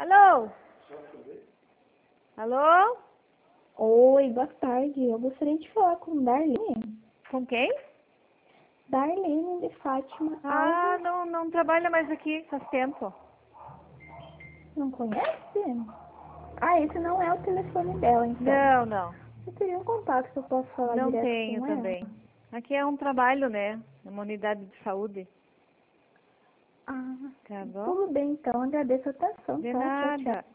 Alô? Alô? Oi, boa tarde. Eu gostaria de falar com Darlene. Com quem? Darlene de Fátima Ah, Alves. não trabalha mais aqui faz tempo. Não conhece? Ah, esse não é o telefone dela, então. Não. Eu teria um contato que eu posso falar Não direto tenho com ela. também. Aqui é um trabalho, né? É uma unidade de saúde. Ah, Tá bom? tudo bem, então. Agradeço a atenção, De tá? Tchau, tchau. nada.